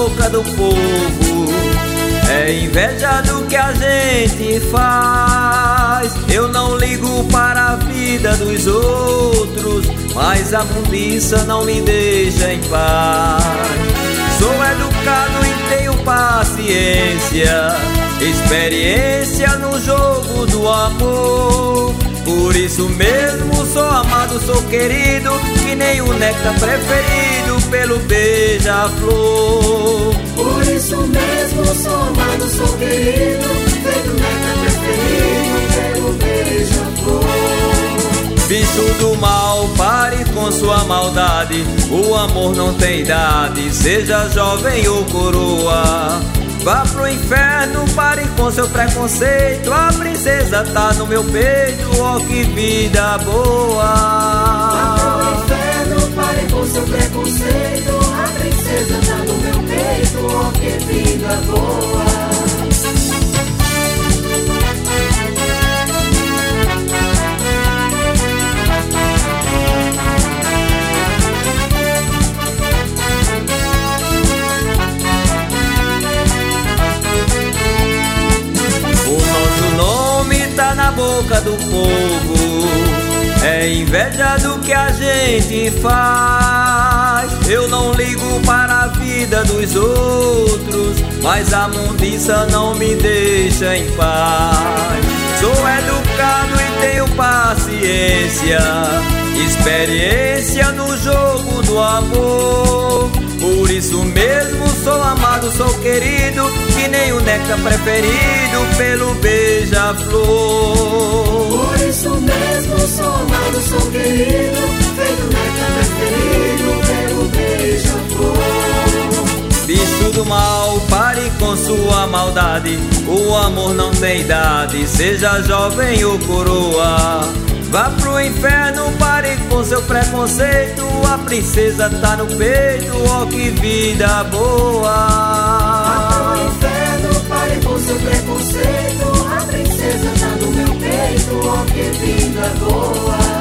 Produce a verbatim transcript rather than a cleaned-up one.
boca do povo. É inveja do que a gente faz. Eu não ligo para a vida dos outros, mas a mundiça não me deixa em paz. Sou educado e tenho paciência, experiência no jogo do amor. Por isso mesmo sou amado, sou querido, que nem o néctar preferido pelo beija-flor. Por isso mesmo sou amado, sou querido, feito néctar preferido pelo beija-flor. Bicho do mal, pare com sua maldade, o amor não tem idade, seja jovem ou coroa. Vá pro inferno, pare com seu preconceito, a princesa tá no meu peito, oh que vida boa. Vá pro inferno, pare com seu preconceito, a princesa tá no meu peito, oh que vida boa. Na boca do povo, é inveja do que a gente faz. Eu não ligo para a vida dos outros, mas a mundiça não me deixa em paz. Sou educado e tenho paciência, experiência no jogo do amor. Por isso mesmo sou amado, sou querido, que nem o néctar preferido pelo beija-flor. Por isso mesmo sou amado, sou querido, feito néctar preferido pelo beija-flor. Bicho do mal, pare com sua maldade, o amor não tem idade, seja jovem ou coroa. Vá pro inferno, pare com seu preconceito, a princesa tá no peito, oh que vida boa. Vá pro inferno, pare com seu preconceito, a princesa tá no meu peito, oh que vida boa.